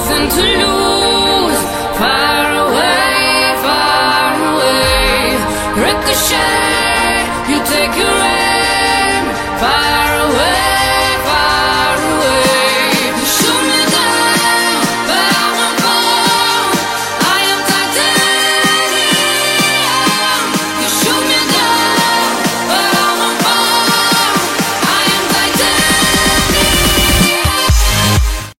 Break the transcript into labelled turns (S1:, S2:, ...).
S1: nothing to lose. Far away, ricochet, you take your aim. Fire